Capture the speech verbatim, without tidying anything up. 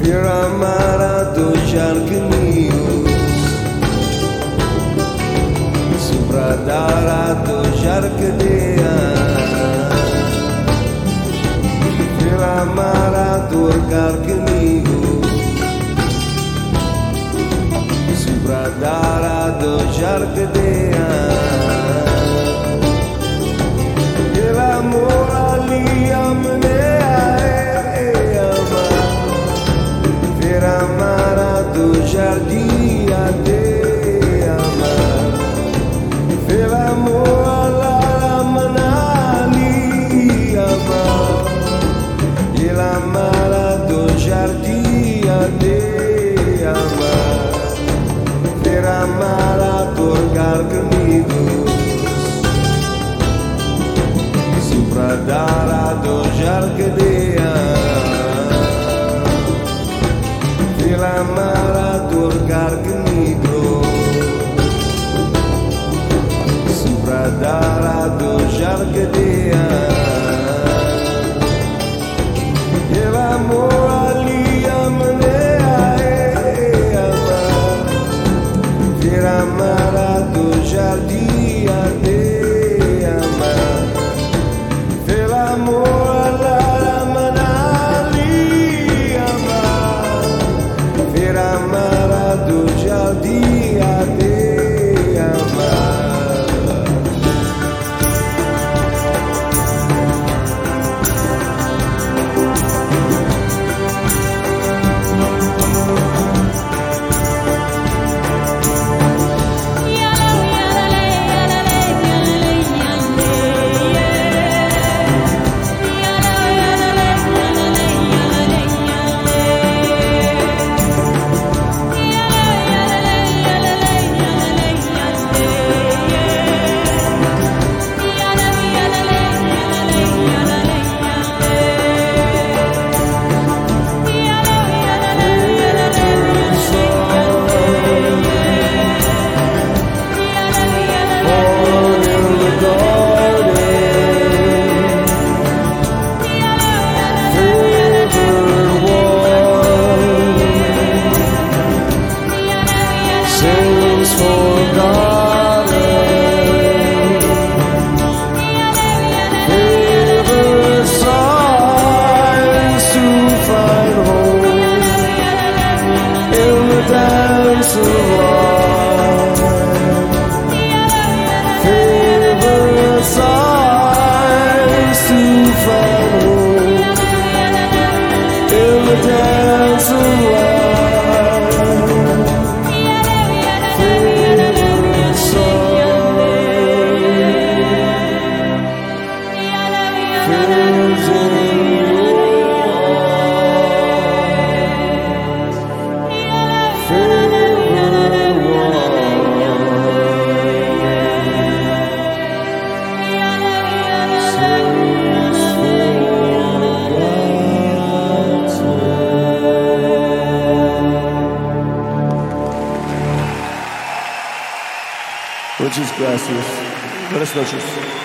Fiera Marato Jarknius Supradarato Jarkdea Fiera Marato Jarknius Supradarato Jarkdea Fiera Moralia Jardia de amar, fel amor alla manali amar, il amarato jardia de amar, fer amarato carcnidos, supradarato jargedea. La maratur cargnigro Supradarato jargedea E la moralia manea e amar Fiera marato jardia de amar Fe la moralia Marato jardia de amar dance of life, favor signs to find hope in the dance of life, favor signs fills in Muchas gracias. Buenas noches.